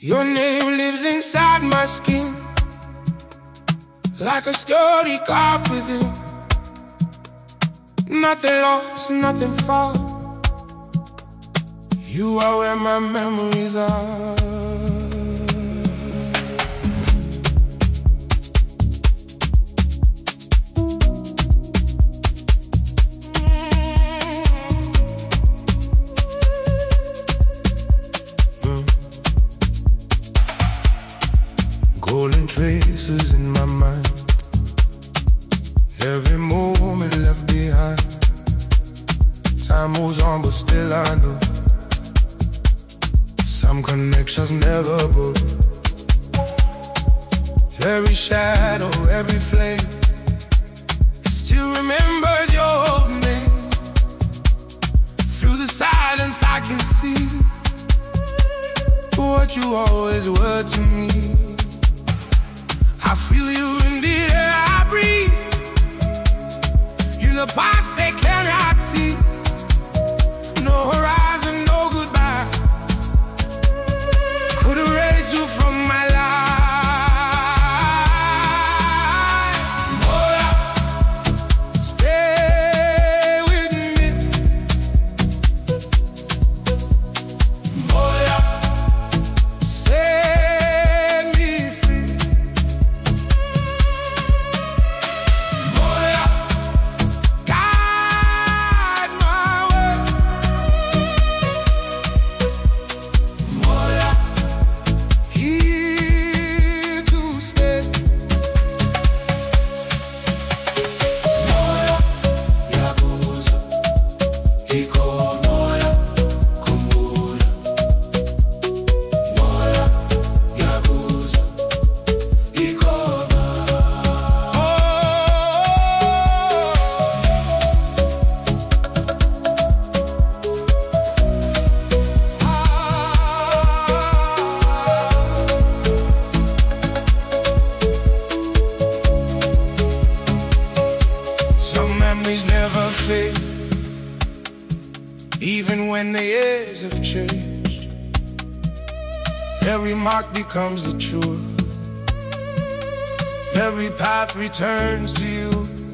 Your name lives inside my skin, like a story carved within. Nothing lost, nothing found. You are where my memories are. Golden traces in my mind, every moment left behind. Time moves on, but still I know some connections never broke. Every shadow, every flame, it still remembers your name. Through the silence I can see what you always were to me. I feel you in the air I breathe. You're the parts they cannot see. No horizon, no goodbye could erase you from my life. Oh yeah, stay with me. Oh yeah, set me free. Oh yeah, guide my way. Oh yeah, here to stay. Moya yabuza iko moya kumbula. Moya yabuza iko Some memories never fade, even when the years have changed. Every mark becomes the truth. Every path returns to you.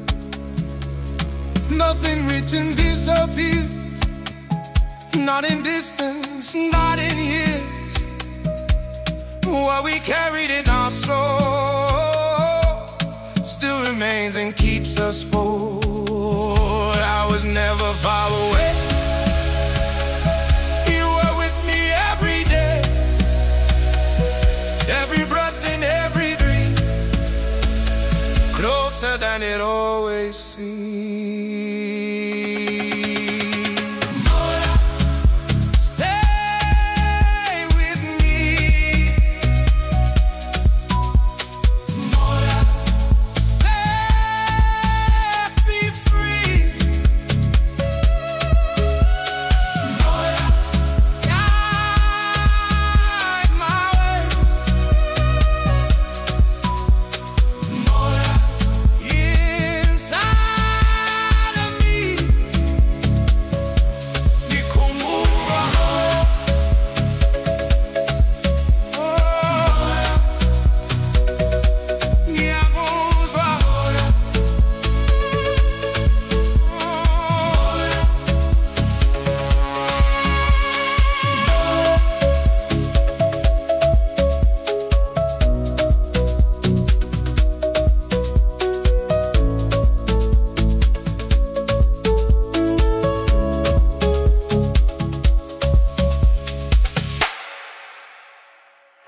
Nothing written disappears, not in distance, not in years. What we carried in our soul still remains and keeps us whole. I was never far away. You were with me every day, every breath and every dream, closer than it always seemed.